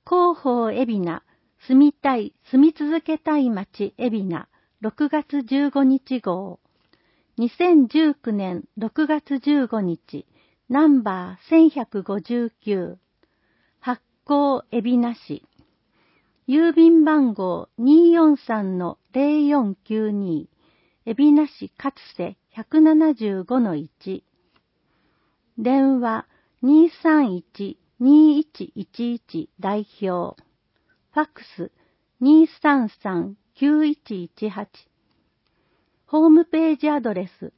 広報海老名、住みたい、住み続けたい街海老名、6月15日号。2019年6月15日、ナンバー1159。発行海老名市。郵便番号 243-0492。海老名市勝瀬 175-1。電話231-2111代表。ファックス233-9118。ホームページアドレス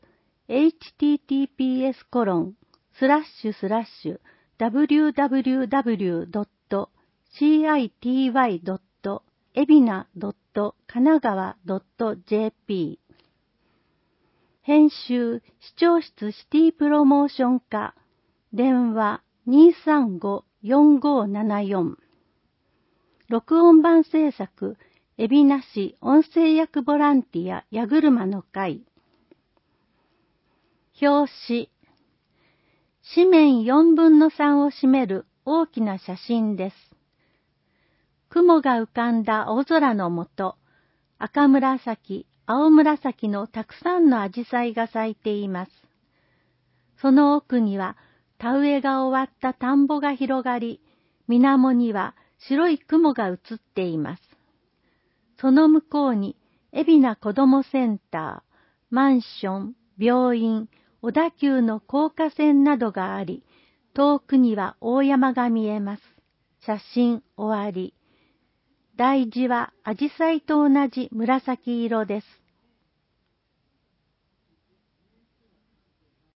https://www.city.ebina.kanagawa.jp 編集視聴室シティプロモーション課電話235-4574録音版制作海老名市音声訳ボランティア矢車の会表紙紙面4分の3を占める大きな写真です。雲が浮かんだ青空の下、赤紫、青紫のたくさんのアジサイが咲いています。その奥には田植えが終わった田んぼが広がり、水面には白い雲が映っています。その向こうに海老名子どもセンター、マンション、病院、小田急の高架線などがあり、遠くには大山が見えます。写真終わり。題字はアジサイと同じ紫色です。